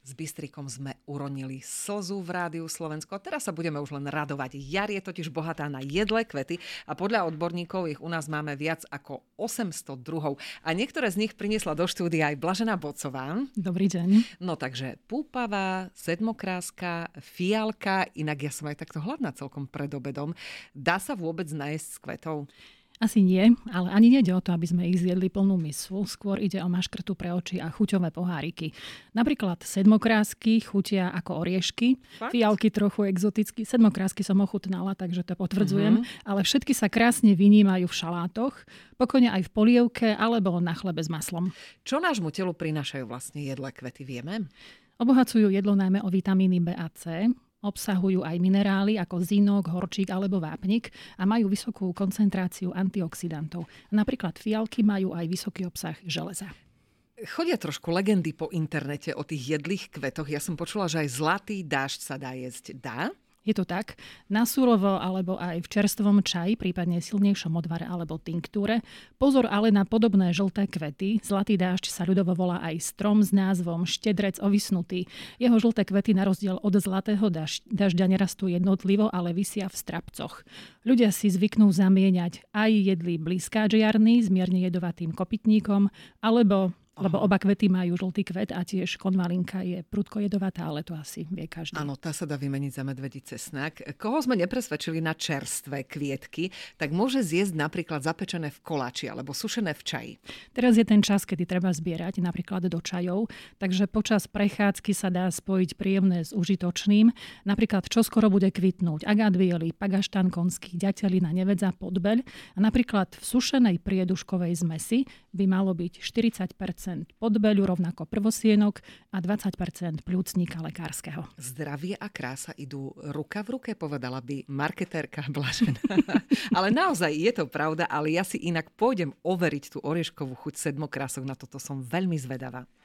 S Bystrikom sme uronili slzu v Rádiu Slovensko. Teraz sa budeme už len radovať. Jar je totiž bohatá na jedlé kvety a podľa odborníkov ich u nás máme viac ako 800 druhov. A niektoré z nich priniesla do štúdia aj Blažená Bocová. Dobrý deň. No takže púpava, sedmokráska, fialka, inak ja som aj takto hladná celkom pred obedom. Dá sa vôbec nájsť s kvetou? Asi nie, ale ani nejde o to, aby sme ich zjedli plnú mysu. Skôr ide o maškrtu pre oči a chuťové poháriky. Napríklad sedmokrásky chutia ako oriešky, Fakt? Fialky trochu exoticky. Sedmokrásky som ochutnala, takže to potvrdzujem. Ale všetky sa krásne vynímajú v šalátoch, pokojne aj v polievke alebo na chlebe s maslom. Čo nášmu telu prinášajú vlastne jedlé kvety, vieme? Obohacujú jedlo najmä o vitamíny B a C. Obsahujú aj minerály ako zinok, horčík alebo vápnik a majú vysokú koncentráciu antioxidantov. Napríklad fialky majú aj vysoký obsah železa. Chodia trošku legendy po internete o tých jedlých kvetoch. Ja som počula, že aj zlatý dážď sa dá jesť. Dá? Je to tak, na surovo alebo aj v čerstvom čaji, prípadne silnejšom odvare alebo tinktúre. Pozor ale na podobné žlté kvety. Zlatý dážď sa ľudovo volá aj strom s názvom štedrec ovisnutý. Jeho žlté kvety na rozdiel od zlatého dažďa nerastú jednotlivo, ale visia v strapcoch. Ľudia si zvyknú zamieňať aj jedlý blízkáč jarný s mierne jedovatým kopytníkom, lebo oba kvety majú žltý kvet a tiež konvalinka je prudko jedovatá, ale to asi vie každý. Áno, tá sa dá vymeniť za medvedí cesnak. Koho sme nepresvedčili na čerstvé kvietky, tak môže zjesť napríklad zapečené v koláči alebo sušené v čaji. Teraz je ten čas, kedy treba zbierať napríklad do čajov, takže počas prechádzky sa dá spojiť príjemné s užitočným. Napríklad čoskoro bude kvitnúť agát biely, pagaštan konský, ďatelina, nevedza, podbeľ. A napríklad v sušenej prieduškovej zmesi by malo byť 40% podbeľu, rovnako prvosienok a 20% pľúcnika lekárskeho. Zdravie a krása idú ruka v ruke, povedala by marketérka Blažená. Ale naozaj je to pravda, ale ja si inak pôjdem overiť tú orieškovú chuť sedmokrások. Na toto som veľmi zvedavá.